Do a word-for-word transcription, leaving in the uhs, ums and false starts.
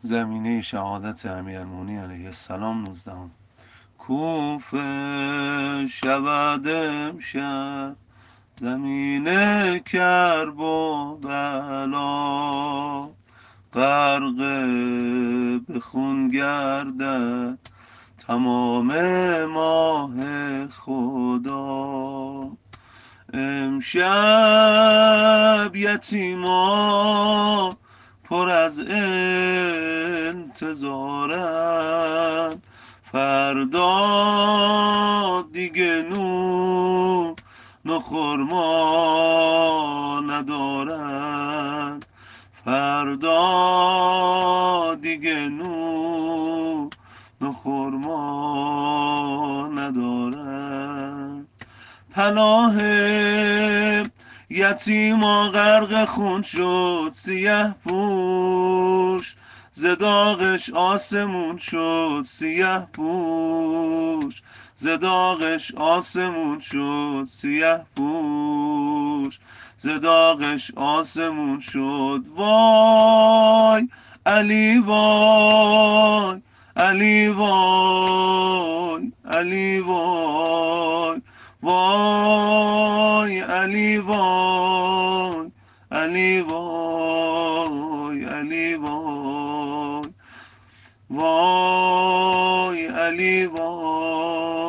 زمینه شهادت امیرالمومنین علیه السلام نوزدهم. کوفه شود امشب زمین کرب و بلا، غرق به خون گردد تمام ماه خدا. امشب یتیما پر از انتظارن، فردا دیگه نون و خورما ندارن، فردا دیگه نون و خورما ندارن. پناه یتیما غرق خون شد سیه پوش، زداغش آسمون شد سیه پوش، زداغش آسمون شد سیه پوش، زداغش آسمون شد. وای علی وای، علی وای، علی وای، وای علی وای، علی وای، علی وای، وای علی وای.